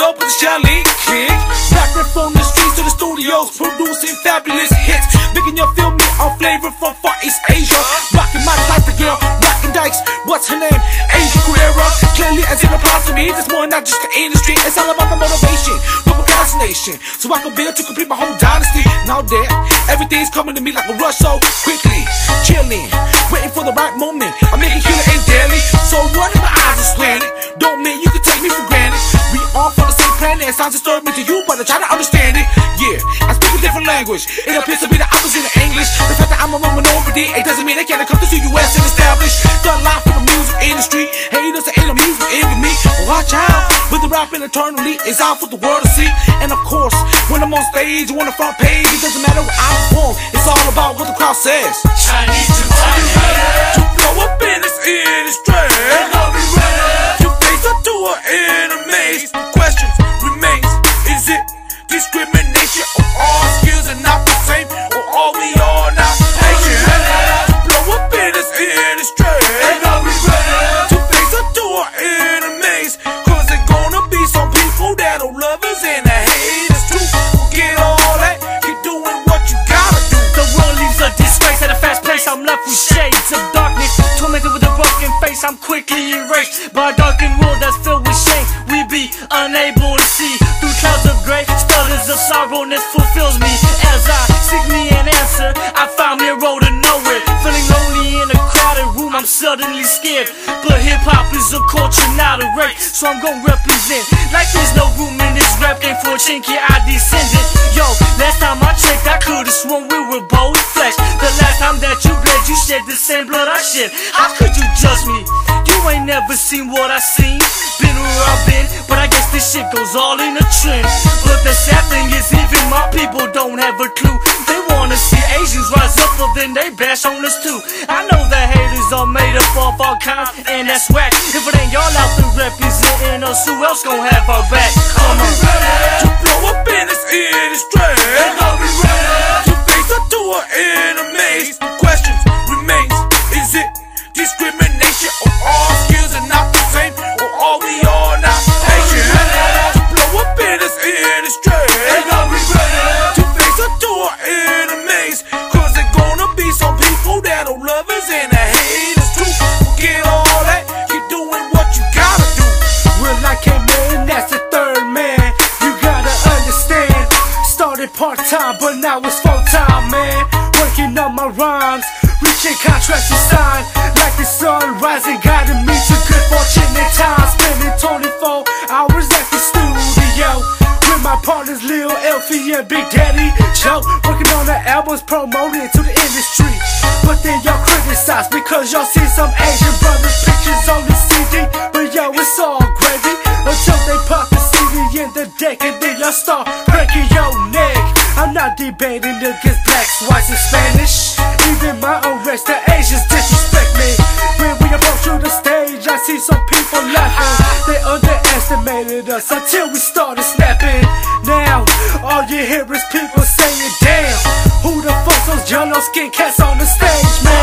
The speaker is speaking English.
up with the Charlie kick. Back rip from the streets to the studios, producing fabulous hits, making you feel me on flavor from Far East Asia. Rocking my type of girl, rocking dykes. What's her name? Asia Guerrero. Clearly as it applies to me, there's more than not just the industry. It's all about the motivation, the procrastination, so I can build to complete my whole dynasty. Now that everything's coming to me like a rush, so quickly, chilling, waiting for the right moment. I'm making killer and daily, so what if my eyes are slanted? Don't mean you can take me for granted. We all from the same planet. It sounds disturbing to you, but I try to understand it. Yeah, I speak a different language. It appears to be the opposite of English. The fact that I'm a Roman minority, it doesn't mean they can't come to the US and establish the life of the music industry. Haters are in the music envy me. Watch out, with the rapping eternally is out for the world to see. And of course, when I'm on stage or on the front page, it doesn't matter what I perform. It's all about what the crowd says. Chinese to Chinese, to blow up in this industry. You face up to an enemies. Questions remains: is it discrimination, or all skills are not the same, or are we all not Asian? To blow up in this industry. To face up to our enemies, 'cause there's gonna be some people that'll love us and the haters too. Forget all that, keep doing what you gotta do. the world leaves a disgrace at a fast pace. I'm left with shades of darkness, tormented with a broken face. I'm quickly erased by a darkened world that's filled with shame. We be unable to see through clouds of gray. Stutters of sorrowness fulfills me as I seek me an answer. I found me a road to nowhere, feeling lonely in a crowded room. I'm suddenly scared, but hip-hop is a culture, not a race, so I'm gonna represent like there's no room in this rap game for a chinky I descended. Yo, last time I checked, I could've sworn we were both flesh. The last time that you bled, you shed the same blood I shed. How could you judge me? You ain't never seen what I seen. Been where I've been, but I guess this shit goes all in a trend. But the sad thing is even my people don't have a clue. They wanna see Asians rise up, but then they bash on us too. I know the haters are made up of all kinds, and that's whack. If it ain't y'all out there representing us, who else gon' have our back? Come on. To blow up in this industry. To face up to our enemies. Questions remains: is it discrimination, or all skills are not the same, or are we all not Asian? To blow up in this industry. To face up to our enemies, 'cause there's gonna be some people that'll love us and the haters too. Forget all that, keep doing what you gotta do. Well, I came in as the third man, you gotta understand. Started part-time, but now it's full-time, man. Working on my rhymes, reaching contracts to sign. Like the sun rising, guiding me to good fortune and time. Spending 24 hours at the studio with my partners Lil Elfie and Big Daddy Joe. Working on the albums, promoting to the industry. But then y'all criticize because y'all see some Asian brothers pictures on the CD. But yo, it's all gravy until they pop the CD in the deck, and then y'all start breaking your neck. I'm not debating against blacks, whites, and Spanish. Even my own race, the Asians disrespect me. When we approach to the stage, I see some people laughing. They underestimated us until we started snapping. Now, all you hear is people saying, damn, who the fuck's those yellow skin cats on the stage, man?